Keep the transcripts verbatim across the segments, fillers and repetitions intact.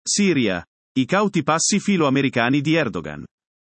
Siria. I cauti passi filo-americani di Erdogan.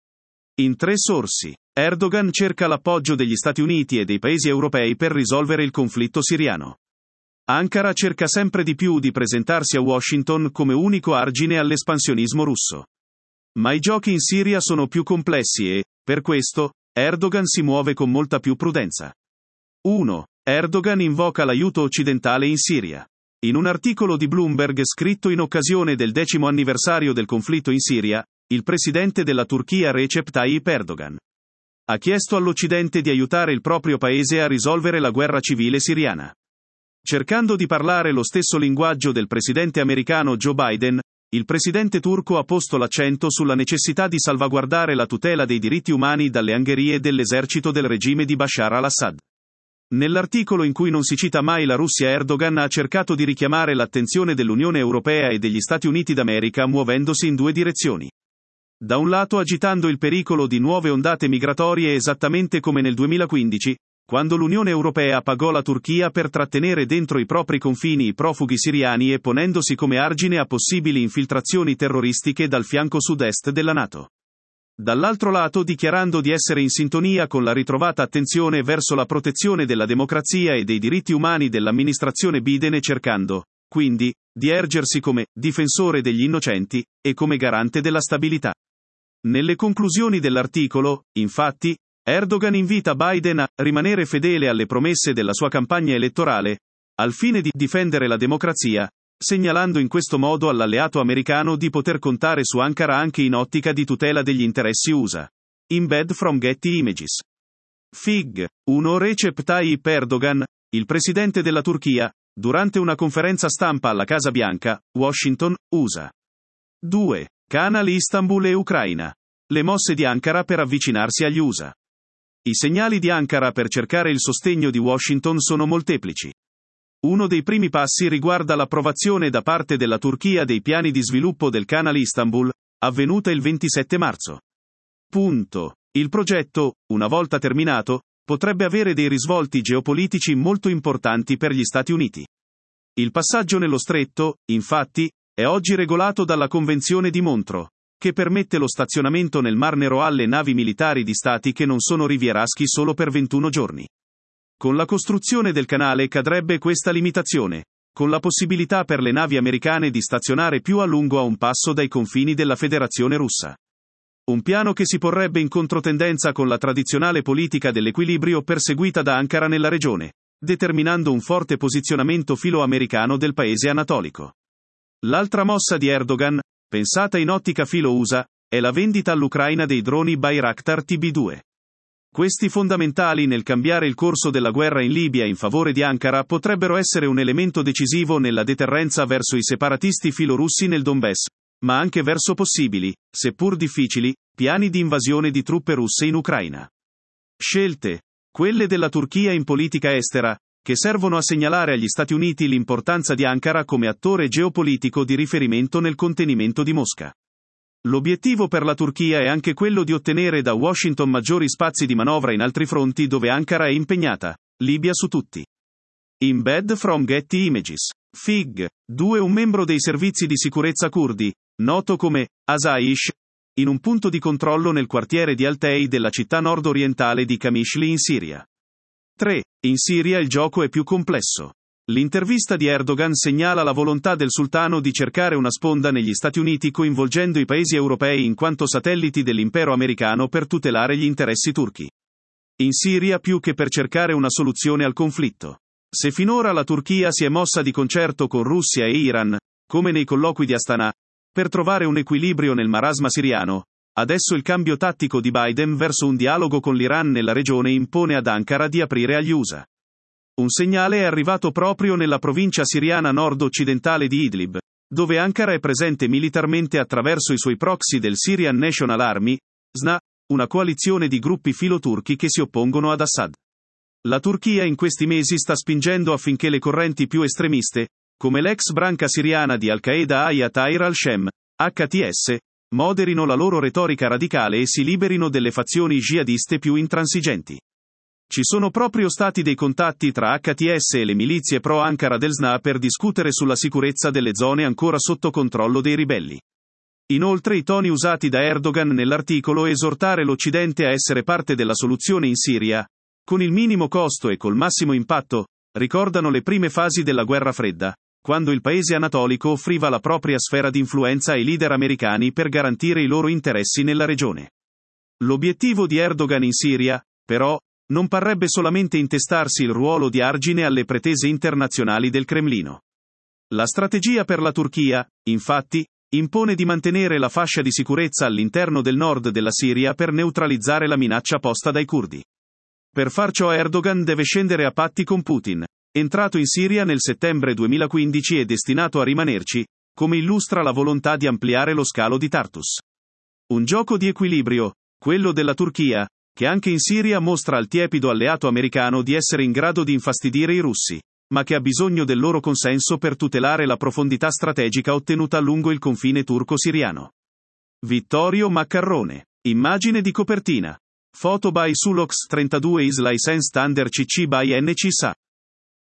In tre sorsi. Erdogan cerca l'appoggio degli Stati Uniti e dei paesi europei per risolvere il conflitto siriano. Ankara cerca sempre di più di presentarsi a Washington come unico argine all'espansionismo russo. Ma i giochi in Siria sono più complessi e, per questo, Erdogan si muove con molta più prudenza. uno. Erdogan invoca l'aiuto occidentale in Siria. In un articolo di Bloomberg scritto in occasione del decimo anniversario del conflitto in Siria, il presidente della Turchia Recep Tayyip Erdogan ha chiesto all'Occidente di aiutare il proprio paese a risolvere la guerra civile siriana. Cercando di parlare lo stesso linguaggio del presidente americano Joe Biden, il presidente turco ha posto l'accento sulla necessità di salvaguardare la tutela dei diritti umani dalle angherie dell'esercito del regime di Bashar al-Assad. Nell'articolo in cui non si cita mai la Russia, Erdogan ha cercato di richiamare l'attenzione dell'Unione Europea e degli Stati Uniti d'America muovendosi in due direzioni. Da un lato agitando il pericolo di nuove ondate migratorie esattamente come nel duemilaquindici, quando l'Unione Europea pagò la Turchia per trattenere dentro i propri confini i profughi siriani e ponendosi come argine a possibili infiltrazioni terroristiche dal fianco sud-est della NATO. Dall'altro lato dichiarando di essere in sintonia con la ritrovata attenzione verso la protezione della democrazia e dei diritti umani dell'amministrazione Biden e cercando, quindi, di ergersi come difensore degli innocenti e come garante della stabilità. Nelle conclusioni dell'articolo, infatti, Erdogan invita Biden a rimanere fedele alle promesse della sua campagna elettorale, al fine di difendere la democrazia, segnalando in questo modo all'alleato americano di poter contare su Ankara anche in ottica di tutela degli interessi U S A. Embed from Getty Images. Fig. uno. Recep Tayyip Erdogan, il presidente della Turchia, durante una conferenza stampa alla Casa Bianca, Washington, U S A. due. Canal Istanbul e Ucraina. Le mosse di Ankara per avvicinarsi agli U S A. I segnali di Ankara per cercare il sostegno di Washington sono molteplici. Uno dei primi passi riguarda l'approvazione da parte della Turchia dei piani di sviluppo del Canal Istanbul, avvenuta il ventisette marzo. Punto. Il progetto, una volta terminato, potrebbe avere dei risvolti geopolitici molto importanti per gli Stati Uniti. Il passaggio nello stretto, infatti, è oggi regolato dalla Convenzione di Montreux, che permette lo stazionamento nel Mar Nero alle navi militari di stati che non sono rivieraschi solo per ventuno giorni. Con la costruzione del canale cadrebbe questa limitazione, con la possibilità per le navi americane di stazionare più a lungo a un passo dai confini della Federazione Russa. Un piano che si porrebbe in controtendenza con la tradizionale politica dell'equilibrio perseguita da Ankara nella regione, determinando un forte posizionamento filo-americano del paese anatolico. L'altra mossa di Erdogan, pensata in ottica filo-U S A, è la vendita all'Ucraina dei droni Bayraktar T B due. Questi fondamentali nel cambiare il corso della guerra in Libia in favore di Ankara potrebbero essere un elemento decisivo nella deterrenza verso i separatisti filorussi nel Donbass, ma anche verso possibili, seppur difficili, piani di invasione di truppe russe in Ucraina. Scelte, quelle della Turchia in politica estera, che servono a segnalare agli Stati Uniti l'importanza di Ankara come attore geopolitico di riferimento nel contenimento di Mosca. L'obiettivo per la Turchia è anche quello di ottenere da Washington maggiori spazi di manovra in altri fronti dove Ankara è impegnata, Libia su tutti. Embed from Getty Images. Fig. due. Un membro dei servizi di sicurezza curdi, noto come Asaish, in un punto di controllo nel quartiere di Altei della città nord-orientale di Qamishli in Siria. tre. In Siria il gioco è più complesso. L'intervista di Erdogan segnala la volontà del sultano di cercare una sponda negli Stati Uniti coinvolgendo i paesi europei in quanto satelliti dell'impero americano per tutelare gli interessi turchi. In Siria più che per cercare una soluzione al conflitto. Se finora la Turchia si è mossa di concerto con Russia e Iran, come nei colloqui di Astana, per trovare un equilibrio nel marasma siriano, adesso il cambio tattico di Biden verso un dialogo con l'Iran nella regione impone ad Ankara di aprire agli U S A. Un segnale è arrivato proprio nella provincia siriana nord-occidentale di Idlib, dove Ankara è presente militarmente attraverso i suoi proxy del Syrian National Army, S N A, una coalizione di gruppi filoturchi che si oppongono ad Assad. La Turchia in questi mesi sta spingendo affinché le correnti più estremiste, come l'ex branca siriana di Al-Qaeda Hayat Tahrir al-Shem, H T S, moderino la loro retorica radicale e si liberino delle fazioni jihadiste più intransigenti. Ci sono proprio stati dei contatti tra H T S e le milizie pro-Ankara del S N A per discutere sulla sicurezza delle zone ancora sotto controllo dei ribelli. Inoltre i toni usati da Erdogan nell'articolo esortare l'Occidente a essere parte della soluzione in Siria, con il minimo costo e col massimo impatto, ricordano le prime fasi della guerra fredda, quando il paese anatolico offriva la propria sfera di influenza ai leader americani per garantire i loro interessi nella regione. L'obiettivo di Erdogan in Siria, però, non parrebbe solamente intestarsi il ruolo di argine alle pretese internazionali del Cremlino. La strategia per la Turchia, infatti, impone di mantenere la fascia di sicurezza all'interno del nord della Siria per neutralizzare la minaccia posta dai curdi. Per far ciò Erdogan deve scendere a patti con Putin, entrato in Siria nel settembre duemilaquindici e destinato a rimanerci, come illustra la volontà di ampliare lo scalo di Tartus. Un gioco di equilibrio, quello della Turchia, che anche in Siria mostra al tiepido alleato americano di essere in grado di infastidire i russi, ma che ha bisogno del loro consenso per tutelare la profondità strategica ottenuta lungo il confine turco-siriano. Vittorio Maccarrone. Immagine di copertina. Foto by Sulox trentadue is licensed under C C by N C S A.